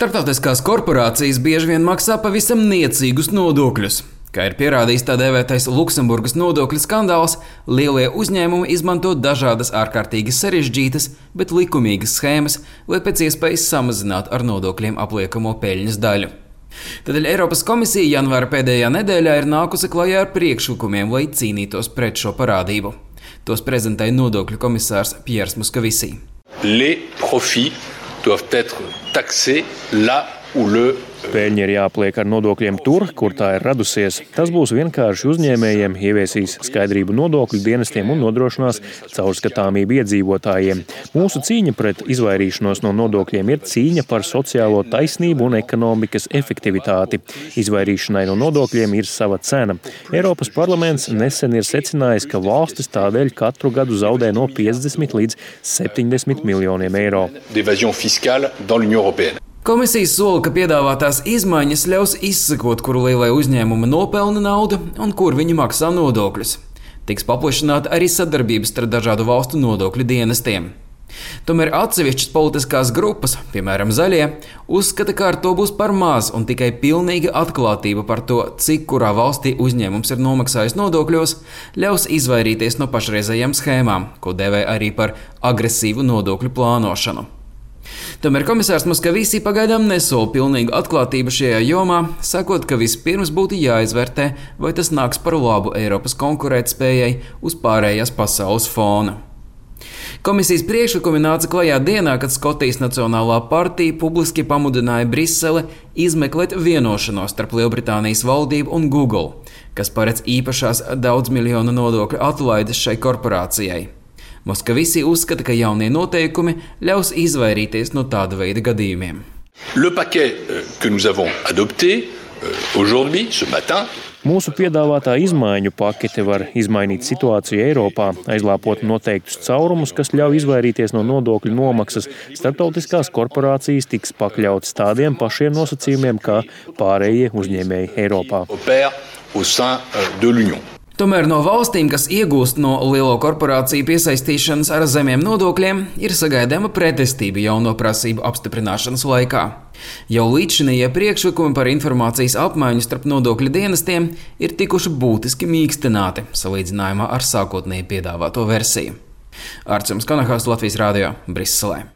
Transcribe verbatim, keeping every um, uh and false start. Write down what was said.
Starptautiskās korporācijas bieži vien maksā pavisam niecīgus nodokļus. Kā ir pierādījis tā dēvētais Luksemburgas nodokļu skandāls, lielie uzņēmumi izmanto dažādas ārkārtīgi sarežģītas, bet likumīgas schēmas, lai pēc iespējas samazinātu ar nodokļiem apliekamo peļņas daļu. Tādēļ Eiropas komisija janvāra pēdējā nedēļā ir nākusi klajā ar priekšlikumiem, lai cīnītos pret šo parādību. Tos prezentēja nodokļu komisārs Pierre Moscovici. Les profits doivent être taxés là où le Peļņa ir jāpliek ar nodokļiem tur, kur tā ir radusies. Tas būs vienkārši uzņēmējiem, ieviesīs skaidrību nodokļu dienestiem un nodrošinās caurskatāmību iedzīvotājiem. Mūsu cīņa pret izvairīšanos no nodokļiem ir cīņa par sociālo taisnību un ekonomikas efektivitāti. Izvairīšanai no nodokļiem ir sava cena. Eiropas parlaments nesen ir secinājis, ka valstis tādēļ katru gadu zaudē no piecdesmit līdz septiņdesmit miljoniem eiro. d'évasion fiscale dans l'Union européenne. Komisija sola, ka piedāvātās izmaiņas ļaus izsekot, kuru lielie uzņēmumi nopelna naudu un kur viņi maksā nodokļus. Tiks paplašināta arī sadarbības starp dažādu valstu nodokļu dienestiem. Tomēr atsevišķas politiskās grupas, piemēram Zaļie, uzskata, ka ar to būs par maz un tikai pilnīga atklātība par to, cik kurā valstī uzņēmums ir nomaksājis nodokļos, ļaus izvairīties no pašreizējām schēmām, ko dēvē arī par agresīvu nodokļu plānošanu. Tomēr komisārs Moscovici pagaidām nesola pilnīgu atklātību šajā jomā, sakot, ka vispirms būtu jāizvērtē, vai tas nāks par labu Eiropas konkurētspējai uz pārējās pasaules fona. Komisijas priekšlikumi nāca klajā dienā, kad Skotijas Nacionālā partija publiski pamudināja Briseli izmeklēt vienošanos starp Lielbritānijas valdību un Google, kas paredz īpašās daudzmiljonu nodokļu atlaides šai korporācijai. Moscovici uzskata, ka jaunie noteikumi ļaus izvairīties no tāda veida gadījumiem. Le paquet que nous avons adopté aujourd'hui, ce matin, Mūsu piedāvātā izmaiņu pakete var izmainīt situāciju Eiropā, aizlāpot noteiktus caurumus, kas ļauj izvairīties no nodokļu nomaksas. Starptautiskās korporācijas tiks pakļautas tādiem pašiem nosacījumiem kā pārējie uzņēmēji Eiropā. opère au sein de l'Union. Tomēr no valstīm, kas iegūst no lielo korporāciju piesaistīšanas ar zemiem nodokļiem, ir sagaidāma pretestība jauno prasību apstiprināšanas laikā. Jau līdzšinējie priekšlikumi par informācijas apmaiņu starp nodokļu dienestiem ir tikuši būtiski mīkstināti salīdzinājumā ar sākotnēji piedāvāto versiju. Arčuns Kanahās, Latvijas radio, Briselē.